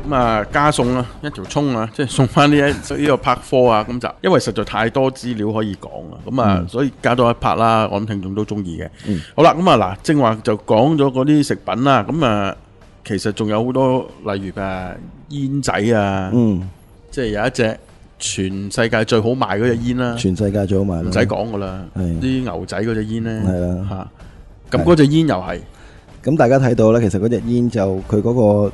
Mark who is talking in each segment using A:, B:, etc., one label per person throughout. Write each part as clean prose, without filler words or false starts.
A: 咁啊加送啦，一條葱啊，即係送翻呢個 part 4啊，咁就因為實在太多資料可以講啦，咁啊所以加多一 part 啦，我諗聽眾都中意嘅。好啦，咁啊嗱，正話就講咗嗰啲食品啦，咁啊其實仲有好多，例如煙仔啊，即係有一隻全世界最好賣嗰隻煙啦，
B: 全世界最好賣啦，
A: 唔使講噶啦，啲牛仔嗰隻煙咧，
B: 係啦
A: 嚇，咁嗰隻煙又係，
B: 咁大家睇到咧，其實嗰隻煙就佢嗰個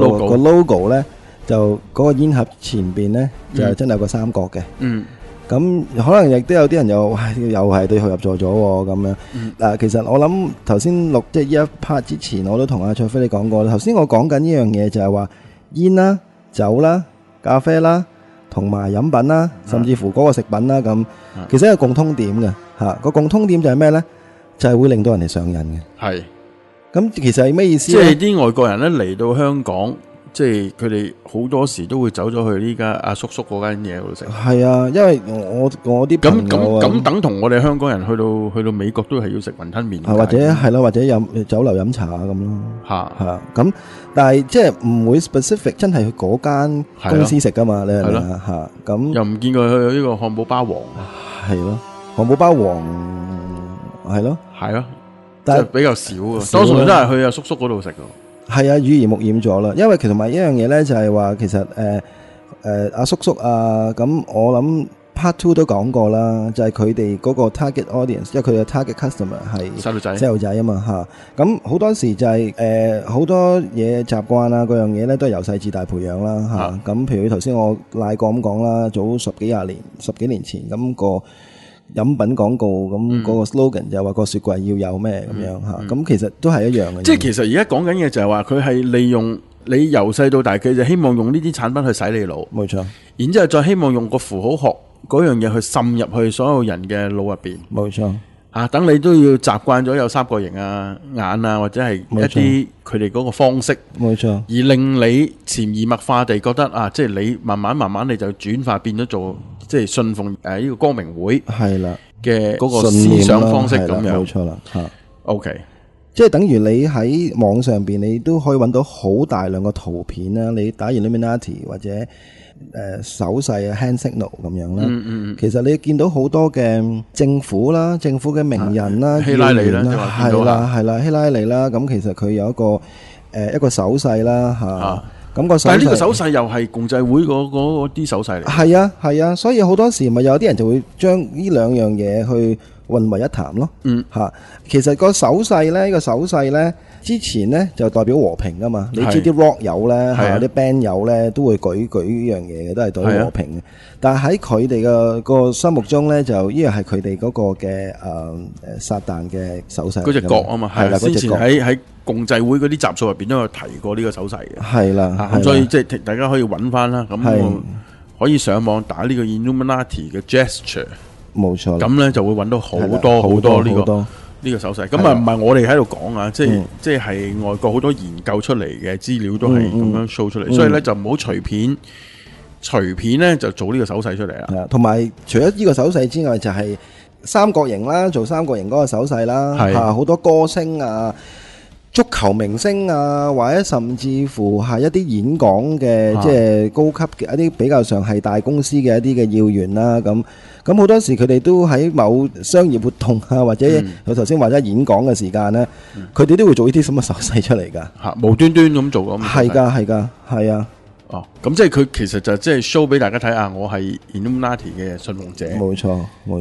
B: logo 咧，就嗰個煙盒前邊咧就真係有個三角嘅。咁可能亦都有啲人又係對號入座咗喎咁樣。嗱，其實我諗頭先錄即係呢一 part 之前，我都同阿卓飛你講過啦。頭先我講緊呢樣嘢就係話煙啦、酒啦、咖啡啦，同埋飲品啦，甚至乎嗰個食品啦咁，其實有共通點嘅嚇。個共通點就係咩咧？就係會令到人哋上癮嘅。
A: 係。
B: 咁其實係咩意思
A: 即係啲外國人咧嚟到香港，即係佢哋好多時都會走咗去呢家阿叔叔嗰間嘢嗰度食。
B: 係啊，因為我啲朋友
A: 咁等同我哋香港人去到美國都係要食雲吞麵，
B: 或者係咯，或者飲酒樓飲茶咁咯。
A: 嚇
B: 咁，但係即係唔會 specific 真係去嗰間公司食噶嘛？你係咪啊？嚇咁
A: 又唔見佢去呢個漢堡包王。
B: 係咯，漢堡包王係咯，
A: 係咯。但係比較少啊，多數都係去阿叔叔嗰度食㗎。
B: 係啊，耳濡目染咗啦。因為其實同埋一樣嘢咧，就係話其實阿叔叔啊，咁我諗 part 2都講過啦，就係佢哋嗰個 target audience，因為佢嘅 target customer 係細路仔啊嘛嚇。咁好多時就係好多嘢習慣啊，嗰樣嘢咧都係由細至大培養啦嚇。咁譬如頭先我賴過咁講啦，早十幾年前咁個飲品廣告咁嗰個 slogan 就話個雪櫃要有咩咁樣嚇，咁其實都係一樣嘅。
A: 即係其實而家講緊嘅就係話佢係利用你由細到大，佢就希望用呢啲產品去洗你腦，冇
B: 錯。
A: 然之後再希望用個符號學嗰樣嘢去滲入去所有人嘅腦入邊，
B: 冇錯。
A: 等你都要習慣咗有三角形啊、眼啊，或者係一啲佢哋嗰個方式，
B: 冇錯。
A: 而令你潛移默化地覺得即係你慢慢你就轉化變咗做即係信奉呢個光明會
B: 係啦
A: 嘅嗰個思想方式咁樣，
B: 冇錯啦嚇。
A: OK，
B: 即係等於你喺網上邊，你都可以揾到好大量個圖片啦。你打 Illuminati 或者手勢啊 hand signal 咁樣啦。其實你見到好多嘅政府啦、政府嘅名人啦、
A: 希拉里啦，
B: 係啦，希拉里啦。咁其實佢有一個手勢啦嚇。咁個手勢，
A: 但係呢個手勢又係共濟會嗰啲手勢嚟。
B: 係啊，所以好多時咪有啲人就會將呢兩樣嘢去混為一談咯。其實個手勢咧，呢個手勢咧，之前咧就代表和平噶嘛。你知啲 rock 友咧，啲 band 友咧都會舉呢樣嘢嘅，都係代表和平嘅。但係喺佢哋嘅個心目中咧，就呢樣係佢哋嗰個嘅撒旦嘅手勢。
A: 嗰隻角啊嘛，係啦，之前喺共濟會嗰啲集數入邊都有提過呢個手勢嘅。
B: 係啦，
A: 咁所以即係大家可以揾翻啦。咁可以上網打呢個 Illuminati 嘅 gesture。
B: 冇錯，
A: 咁咧就會揾到好多呢個手勢。咁唔係我哋喺度講啊，即係外國好多研究出嚟嘅資料都係咁樣 show 出嚟。所以咧就唔好隨便咧就做呢個手勢出嚟啦。
B: 同埋除咗呢個手勢之外，就係三角形啦，做三角形嗰個手勢啦。好多歌星啊、足球明星啊，或者甚至乎係一啲演講嘅，即係高級嘅一啲比較上係大公司嘅一啲嘅要員啦。咁好多時佢哋都喺某商業活動啊，或者佢頭先話咗演講嘅時間咧，佢哋都會做呢啲咁嘅手勢出嚟㗎。
A: 無端端咁做咁。
B: 係㗎，係啊。
A: 咁即係佢其實就即係 show 俾大家睇下，我係 Illuminati 嘅信奉者。
B: 冇錯。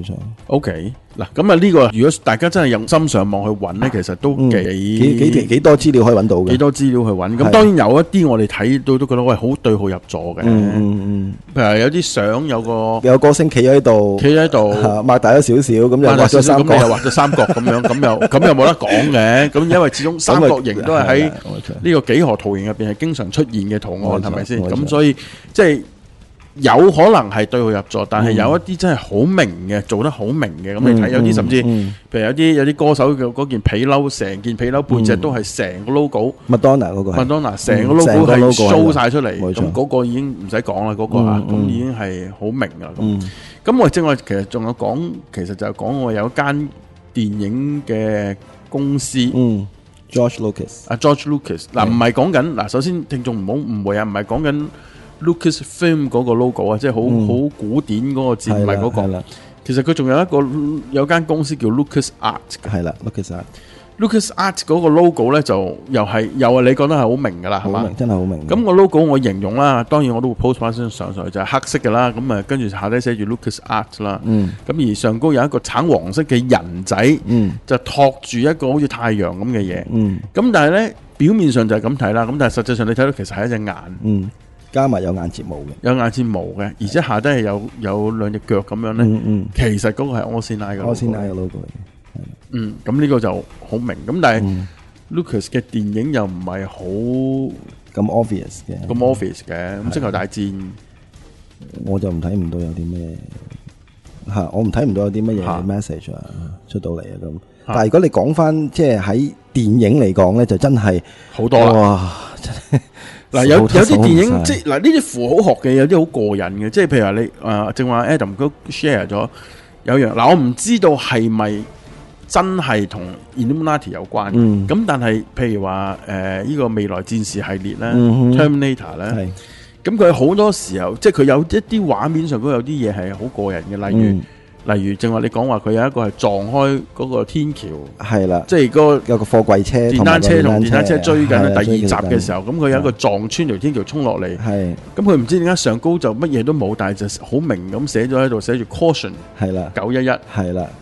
A: OK，嗱咁啊呢個如果大家真係用心上網去揾咧，其實都
B: 幾多資料可以揾到嘅。
A: 幾多資料去揾？咁當然有一啲我哋睇到都覺得喂好對號入座嘅。譬如有啲相有個歌星企喺度，擘大咗少少，咁又畫咗三角，咁又冇得講嘅。咁因為始終三角形都係喺呢個幾何圖形入邊係經常出現嘅圖案，係咪先？咁所以即係有可能係對號入座，但係有一啲真係好明嘅，做得好明嘅。咁你睇有啲甚至，譬如有啲歌手嘅嗰件皮褸，成件皮褸背脊都係成個 logo。麥當娜嗰個，麥當娜成個 logo 係 show 晒出嚟。咁嗰個已經唔使講啦，嗰個嚇，咁已經係好明㗎。咁我正話其實仲有講，其實就係講我有間電影嘅公司。
B: George Lucas。
A: George Lucas 嗱，唔係講緊嗱，首先聽眾唔好誤會啊，唔係講緊 Lucasfilm 嗰個 logo 啊，即係好古典嗰個字，唔係嗰個。其實佢仲有間公司叫 Lucas Art 嘅。係啦 ，Lucas Art 嗰個 logo 咧就又係你覺得係好明噶啦，係嘛？
B: 真係好明。
A: 咁個 logo 我形容啦，當然我都會 post 翻上去，就係黑色嘅啦。咁啊，跟住下低寫住 Lucas Art 啦。咁而上高有一個橙黃色嘅人仔，就托住一個好似太陽咁嘅嘢。咁但係咧表面上就係咁睇啦，咁但係實際上你睇到其實係一隻眼。加埋有眼睫毛嘅，而且下低係有兩隻腳咁樣咧。其實嗰個係 All-Seeing-Eye 嘅
B: logo。
A: 咁呢個就好明。咁但係 Lucas 嘅電影又唔係好
B: 咁 obvious 嘅。咁星球大戰我就睇唔到有啲咩我唔睇唔到有啲乜嘢 message 出到嚟啊咁。但係如果你講翻即係喺電影嚟講咧，就真係
A: 好多啦。真係嗱，有啲電影即係嗱，呢啲符號學嘅有啲好過癮嘅，即係譬如話你正話 Adam 都 share 咗有樣嗱，我唔知道係咪真係同 Illuminati 有關嘅，咁但係譬如話呢個未來戰士系列咧，Terminator 咧，咁佢好多時候即係佢有一啲畫面上都有啲嘢係好過癮嘅，例如正話你講話佢有一個係撞開嗰個天橋，係啦，即係有個貨櫃車、電單車追緊第二集嘅時候，咁佢有一個撞穿條天橋衝落嚟，咁佢唔知點解上高就乜嘢都冇，但係就好明咁寫咗喺度，寫住 caution， 係啦，911，係啦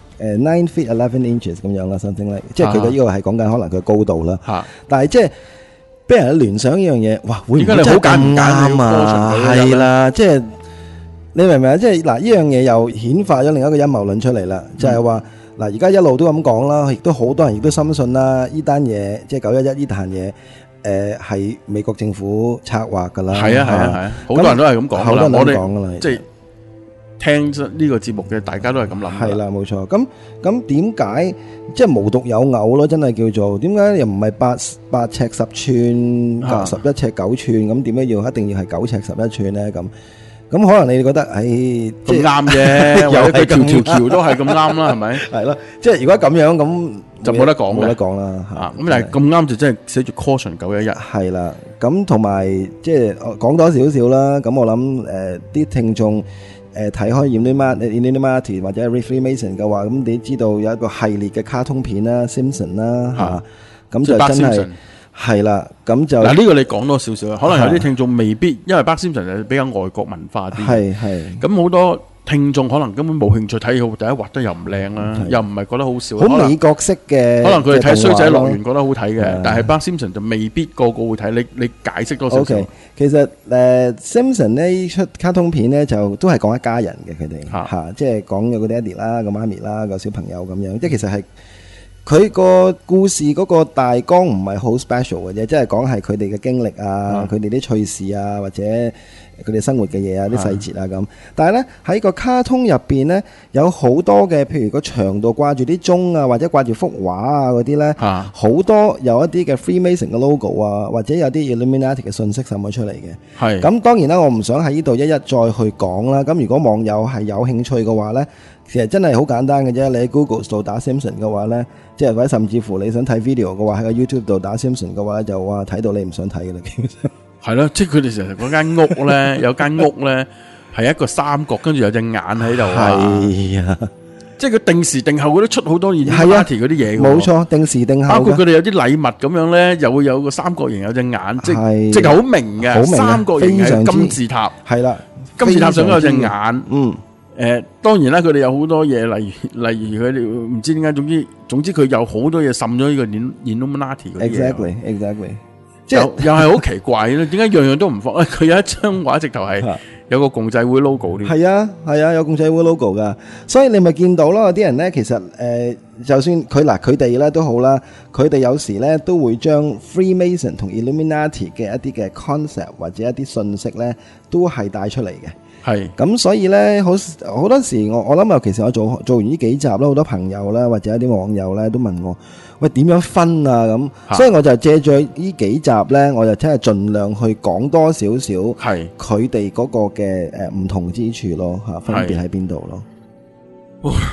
A: ，9 feet 11 inches 咁樣啦 something like， 即係佢嘅呢個係講緊可能佢高度啦，但係即係俾人聯想呢樣嘢，哇，會唔會真係咁啱啊？係啦，即係。你明唔明啊？即係嗱，呢樣嘢又顯化咗另一個陰謀論出嚟啦，就係話嗱，而家一路都咁講啦，亦都好多人亦都深信啦，呢單嘢即係911呢單嘢，係美國政府策劃噶啦。係啊，好多人都係咁講，好多人都講噶啦，即係聽呢個節目嘅大家都係咁諗。係啦，冇錯。咁點解即係無獨有偶咯？真係叫做點解又唔係8尺10寸，11尺9寸咁？點解一定要係9尺11寸咧？咁可能你覺得，咁啱啫，有佢條橋都係咁啱啦，係咪？係咯，即係如果咁樣咁就冇得講啦。咁但係咁啱就真係寫住 caution 911。係啦，咁同埋即係講多少少啦。咁我諗啲聽眾睇開 Illuminati 或者 Freemason 嘅話，咁你知道有一個系列嘅卡通片啦 ，Simpson 啦咁就真係。係啦，咁就嗱呢個你講多少少啦，可能有啲聽眾未必，因為Bart Simpson係比較外國文化啲，係咁好多聽眾可能根本冇興趣睇好，第一畫得又唔靚啦，又唔係覺得好笑，好美國式嘅，可能佢哋睇衰仔樂園覺得好睇嘅，但係Bart Simpson就未必個個會睇，你解釋多少少？其實Simpson 呢出卡通片咧就都係講一家人嘅，佢哋吓，即係講有個爹哋啦，個媽咪啦，個小朋友咁樣，即係其實係。佢個故事嗰個大綱唔係好 special 嘅啫，即係講係佢哋嘅經歷啊，佢哋啲趣事啊，或者佢哋生活嘅嘢啊，啲細節啊咁。但係呢，喺個卡通入邊呢，有好多嘅，譬如個牆度掛住啲鐘啊，或者掛住幅畫啊嗰啲呢，好多有一啲嘅 Freemason 嘅 logo 啊，或者有啲 Illuminati 嘅信息滲咗出嚟嘅。係。咁當然啦，我唔想喺呢度一一再去講啦。咁如果網友係有興趣嘅話呢，其實真係好簡單嘅啫。你喺 Google 度打 Simpson 嘅話呢，即係或者甚至乎你想睇 video 嘅話，喺個 YouTube 度打 Simpson 嘅話，就哇睇到你唔想睇嘅啦。基本上係咯，即係佢哋成日嗰間屋呢，有間屋呢係一個三角，跟住有隻眼喺度。係啊，即係佢定時定候佢都出好多 Illuminati 嗰啲嘢。冇錯，定時定候。包括佢哋有啲禮物咁樣呢，又會有個三角形，有隻眼，即係好明嘅。三角形係金字塔。係啦，金字塔上面有隻眼。當然啦，佢哋有好多嘢，例如佢哋唔知點解，總之佢有好多嘢滲咗呢個 Illuminati 嗰啲嘢。Exactly， 即係又係好奇怪咧，點解樣樣都唔放？佢有一張畫直頭係有個共濟會 logo 添。係啊，有共濟會 logo 噶，所以你咪見到咯，有啲人咧其實就算佢哋咧都好啦，佢哋有時咧都會將 Freemason 同 Illuminati 嘅一啲嘅 concept 或者一啲信息咧都係帶出嚟嘅。係咁，所以咧好多時我諗，尤其是我做完呢幾集啦，好多朋友啦或者一啲網友咧都問我，喂，點樣分啊咁，所以我就借住呢幾集咧，我就真係盡量去講多少少係佢哋嗰個嘅唔同之處咯吓，分別喺邊度咯。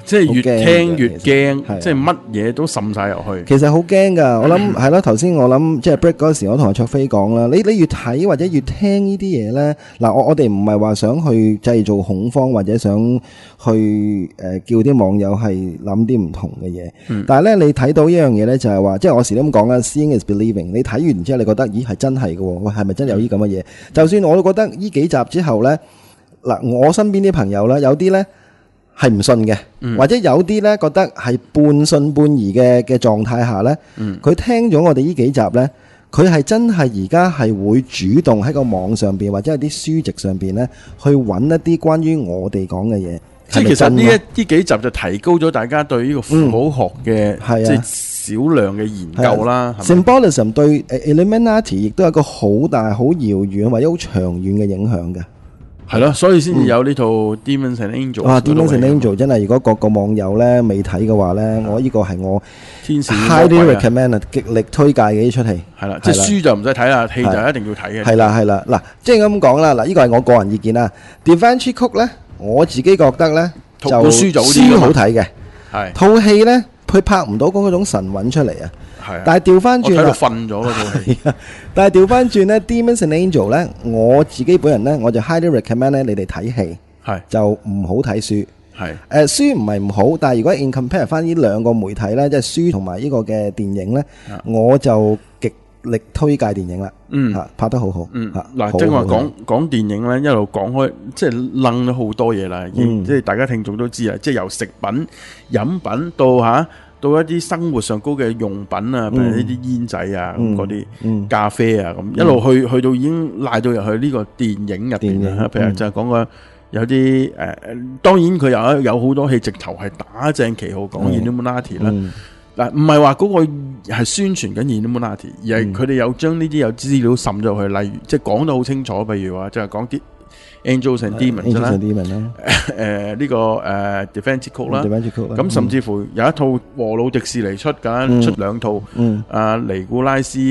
A: 即係越聽越驚，即係乜嘢都滲晒入去。
B: 其實好驚㗎，我諗係咯。頭先我諗即係 break 嗰時，我同阿卓飛講啦，你越睇或者越聽呢啲嘢咧，嗱我哋唔係話想去製造恐慌或者想去叫啲網友係諗啲唔同嘅嘢。但係咧你睇到一樣嘢咧就係話，即係我時都咁講啦 ，seeing is believing。你睇完之後你覺得咦係真係嘅喎，喂係咪真有呢咁嘅嘢？就算我都覺得呢幾集之後咧，嗱我身邊啲朋友咧有啲咧係唔信嘅，或者有啲咧覺得係半信半疑嘅狀態下咧，佢聽咗我哋呢幾集咧，佢係真係而家係會主動喺個網上邊或者係啲書籍上邊咧去揾一啲關於我哋講嘅嘢。
A: 即係其實呢幾集就提高咗大家對呢個符號學嘅即係少量嘅研究啦。
B: Symbolism 對 Illuminati 亦都有一個好大、好遙遠或者好長遠嘅影響嘅。
A: 係咯，所以先至有呢套 Demons and Angels。哇
B: ，Demons and Angels 真係，如果各個網友咧未睇嘅話咧，我呢個係我
A: 天使
B: highly recommend 極力推介嘅呢出戲。
A: 係啦，即係書就唔使睇啦，戲就一定要睇嘅。
B: 係啦，嗱，即係咁講啦，嗱，呢個係我個人意見啦。Da Vinci Code 咧，我自己覺得咧就書好睇嘅，係套戲咧佢拍唔到嗰種神韻出嚟啊。但係調翻轉啦，我睇到瞓咗嗰套戲。但係調翻轉咧，Demons and Angels 咧，我自己本人咧，我就 highly recommend 咧，你哋睇戲就唔好睇書。書唔係唔好，但係如果 in compare 翻呢兩個媒體咧，即係書同埋呢個嘅電影咧，我就極力推介電影啦。拍得好好。
A: 嗱，正話講電影咧，一路講開，即係楞咗好多嘢啦。即係大家聽眾都知啊，即係由食品、飲品到一啲生活上高嘅用品啊，譬如呢啲煙仔啊，嗰啲咖啡啊，咁一路去到已經賴到入去呢個電影入邊啦。譬如就係講個有啲當然佢有好多戲直頭係打正旗號講 Illuminati 啦。嗱，唔係話嗰個係宣傳緊 Illuminati，而係佢哋有將呢啲有資料滲咗去，例如即係講得好清楚，譬如話就係講啲Angels and Demons 啦，呢個Da Vinci Code 啦，咁甚至乎有一套和魯迪士尼出兩套，尼古拉斯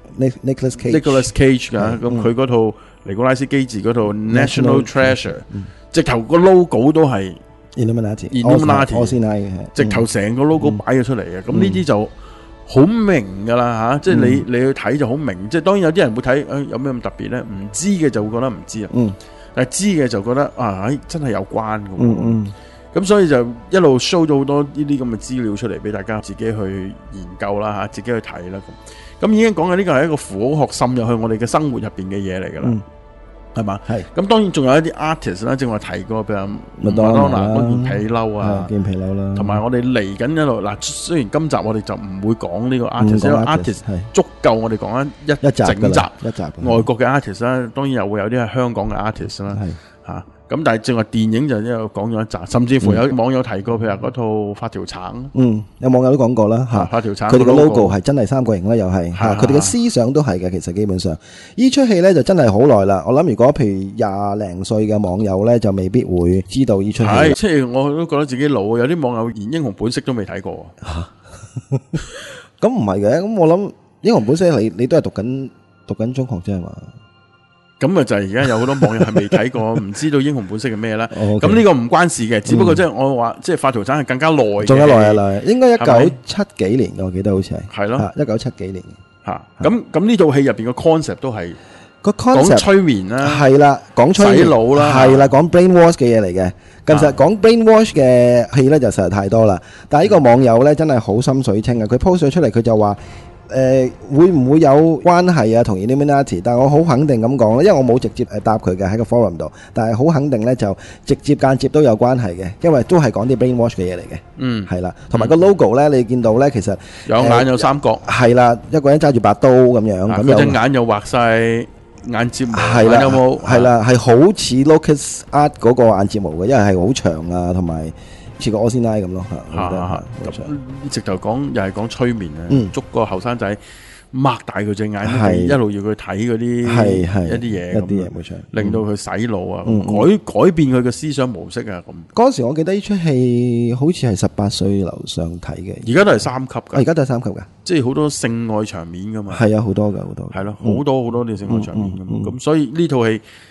A: Nicholas Cage 噶，咁佢嗰套尼古拉斯基治嗰套 National Treasure，直頭個 logo 都係 Illuminati，直頭成個 logo 擺咗出嚟嘅，咁呢啲就好明噶啦吓，即係你去睇就好明，即係當然有啲人會睇，有咩咁特別咧？唔知嘅就會覺得唔知啊。但係知嘅就覺得真係有關嘅，咁所以就一路 show 咗好多呢啲咁嘅資料出嚟俾大家自己去研究啦吓，自己去睇啦咁已經講嘅呢個係一個符號學滲入去我哋嘅生活入邊嘅嘢嚟噶啦，係嘛？係。咁當然仲有一啲 artist 啦，正話提過，譬如麥當娜嗰件皮褸啊，件皮褸啦，同埋我哋嚟緊一路嗱，雖然今集我哋就唔會講呢個 artist，因為 artist 足夠我哋講一整集外國嘅 artist 啦，當然又會有啲係香港嘅 artist 啦，嚇。咁但係正話電影就一路講咗一集，甚至乎有網友提過，譬如嗰套發條橙，
B: 有網友都講過啦嚇，
A: 發條橙
B: 佢哋嘅 logo 係真係三角形啦，又係嚇，佢哋嘅思想都係嘅，其實基本上呢出戲咧就真係好耐啦。我諗如果譬如廿零歲嘅網友咧，就未必會知道呢出戲。係，
A: 即係我都覺得自己老，有啲網友連英雄本色都未睇過。
B: 咁唔係嘅，咁我諗英雄本色你都係讀緊中學啫係嘛？
A: 咁啊就係而家有好多網友係未睇過，唔知道英雄本色係咩啦。咁呢個唔關事嘅，只不過即係我話，即係發條橙係更加耐嘅，
B: 仲加耐啊，應該1970幾年嘅，我記得好似係。
A: 係咯
B: ，1970幾年
A: 嚇。咁呢套戲入邊嘅 concept 都係
B: 個 concept
A: 講催眠啦，
B: 係啦，講催眠
A: 洗腦啦，
B: 係啦，講 brainwash 嘅嘢嚟嘅。其實講 brainwash 嘅戲咧就實在太多啦。但係呢個網友咧真係好心水清啊！佢 post 咗出嚟，佢就話。會唔會有關係啊？同 Illuminati， 但係我好肯定咁講咧，因為我冇直接答佢嘅喺個 forum 度，但係好肯定咧就直接間接都有關係嘅，因為都係講啲 brainwash 嘅嘢嚟嘅。係啦，同埋個 logo 咧，你見到咧其實
A: 有眼有三角，
B: 係啦，一個人揸住把刀咁樣，咁
A: 有隻眼又畫晒眼睫毛，
B: 係啦，有冇？係啦，係好似 Locust Art 嗰個眼睫毛嘅，因為係好長啊，同埋。似個 Osina 咁咯，
A: 直頭講又係講催眠啊，捉個後生仔擘大佢隻眼，一路要佢睇嗰啲一啲嘢，
B: 冇錯，
A: 令到佢洗腦啊，改變佢嘅思想模式啊咁。
B: 嗰時我記得呢出戲好似係18歲樓上睇嘅，
A: 而家都係3級㗎，
B: 而家都係3級㗎，
A: 即係好多性愛場面㗎嘛，
B: 係啊，好多㗎，好多，
A: 係咯，好多啲性愛場面㗎嘛，咁所以呢套戲。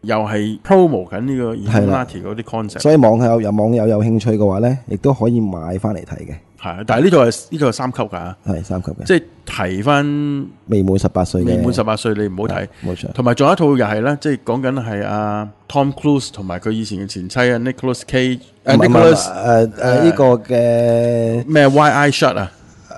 A: 又係 promo 緊呢個 Illuminati 嗰啲 concept。
B: 所以網友有興趣嘅話咧，亦都可以買翻嚟睇嘅。
A: 係，但係呢度係3級㗎，
B: 係3級嘅，
A: 即係提翻
B: 未滿18歲嘅，
A: 未滿18歲你唔好睇，
B: 冇錯。
A: 同埋仲有一套又係咧，即係講緊係阿 Tom Cruise 同埋佢以前嘅前妻啊 Nicolas Cage，
B: 呢個嘅
A: 咩 Wide Eye Shut 啊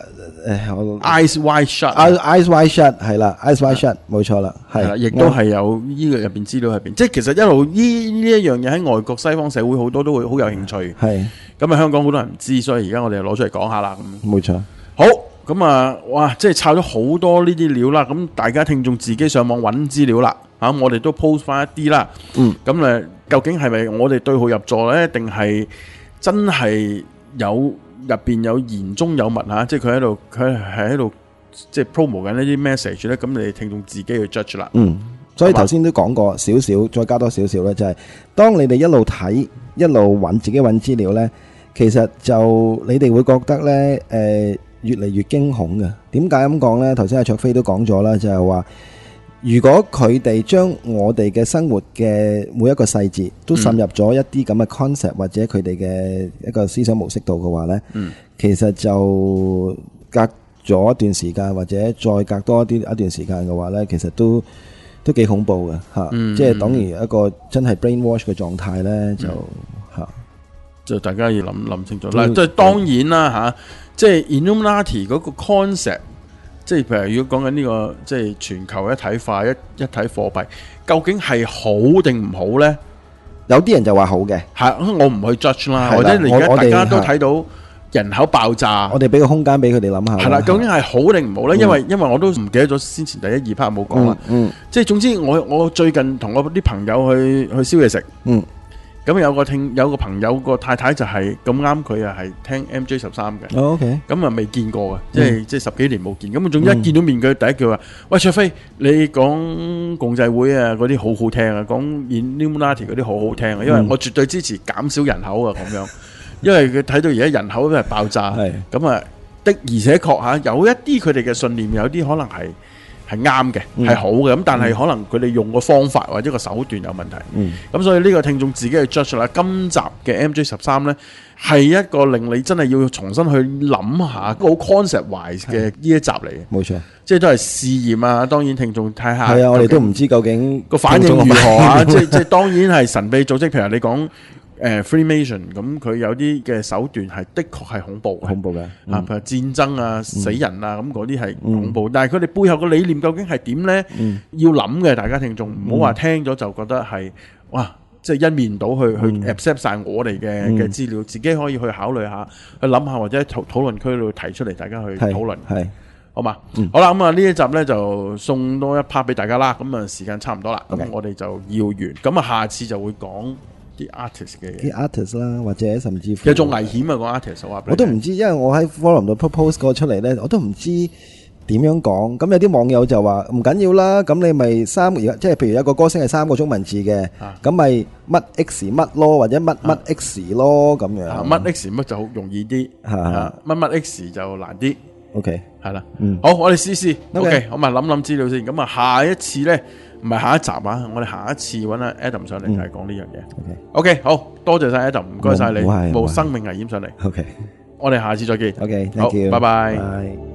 A: ，Eyes Wide Shut，Eyes
B: Wide Shut 係啦 ，Eyes Wide Shut 冇錯啦，係啦，
A: 亦都係有呢個入邊資料入邊，即係其實一路呢一樣嘢喺外國西方社會好多都會好有興趣，
B: 係。
A: 咁啊，香港好多人唔知，所以而家我哋攞出嚟講下啦。咁
B: 冇錯。
A: 好，咁啊，哇，即係抄咗好多呢啲料啦。咁大家聽眾自己上網揾資料啦。嚇，我哋都 post 翻一啲啦。咁誒，究竟係咪我哋對號入座呢？定係真係入邊有言中有物嚇？即係佢係喺度即係 promo 緊一啲 message 咧。咁你哋聽眾自己去 judge 啦。
B: 所以頭先都講過少少，再加多少少咧，就係當你哋一路睇一路自己揾資料呢，其實就你哋會覺得呢，越嚟越驚恐嘅。點解咁講呢？頭先阿卓飛都講咗啦，就係話如果佢哋將我哋嘅生活嘅每一個細節都滲入咗一啲咁嘅 concept 或者佢哋嘅一個思想模式度嘅話呢，其實就隔咗一段時間或者再隔多一段時間嘅話呢，其實都幾恐怖嘅嚇，即係等於一個真係 brainwash 嘅狀態咧，就
A: 大家要諗清楚啦。即係當然啦嚇，即係 Illuminati 嗰個 concept，即係譬如如果講緊呢個即係全球一體化、一體貨幣，究竟係好定唔好咧？
B: 有啲人就話好嘅，
A: 係我唔去 judge 啦，或者而家大家都睇到人口爆炸，
B: 我哋俾個空間俾佢哋諗下。
A: 係啦，究竟係好定唔好咧？因為我都唔記得咗先前第1、2 part 冇講啦。即係總之我最近同我啲朋友去燒嘢食。咁有個朋友個太太就係咁啱，佢啊係聽 MJ13嘅。
B: OK。
A: 咁啊未見過嘅，即係10幾年冇見。咁總之一見到面佢第一句話：喂，卓飛，你講共濟會啊嗰啲好好聽啊，講 Illuminati 嗰啲好好聽啊，因為我絕對支持減少人口啊咁樣。因為佢睇到而家人口都係爆炸，咁啊的而且確嚇有一啲佢哋嘅信念，有啲可能係啱嘅，係好嘅，咁但係可能佢哋用個方法或者個手段有問題，咁所以呢個聽眾自己去 judge 啦。今集嘅 MJ13 呢係一個令你真係要重新去諗下好 concept wise 嘅呢一集嚟嘅，
B: 冇錯，
A: 即係都係試驗啊。當然聽眾睇下，
B: 係啊，我哋都唔知究竟
A: 個反應如何啊。即係當然係神秘組織，譬如你講。Freemason 咁佢有啲嘅手段係的確係恐怖嘅，譬如戰爭啊、死人啊咁嗰啲係恐怖，但係佢哋背後嘅理念究竟係點呢？要諗嘅，大家聽眾唔好話聽咗就覺得係哇，即係一面倒去 accept 晒我哋嘅資料，自己可以去考慮下，去諗下或者討論區度提出嚟，大家去討論，好嘛？好啦，咁啊呢一集呢就送多一 part 俾大家啦，咁啊時間差唔多啦，咁我哋就要完，咁啊下次就會講啲 artist 嘅嘢，啲
B: artist 啦，或者甚至乎
A: 其實仲危險啊！個 artist
B: 我都唔知，因為我喺 forum 度 propose 過出嚟咧，我都唔知點樣講。咁有啲網友就話唔緊要啦，咁你咪即係譬如有個歌星係3個中文字嘅，咁咪乜 X 乜咯，或者乜乜 X 咯咁樣。
A: 乜 X 乜就好容易啲，乜乜 X 就難啲。
B: OK，
A: 係啦，好，我哋試試。OK，我咪諗資料先。咁啊，下一次咧。唔係下一集啊！我哋下一次揾阿 Adam 上嚟就係講呢樣嘢。OK，好多謝晒 Adam，唔該晒你，冇生命危險上嚟。
B: OK，
A: 我哋下次再見。
B: OK，thank you，
A: 拜拜。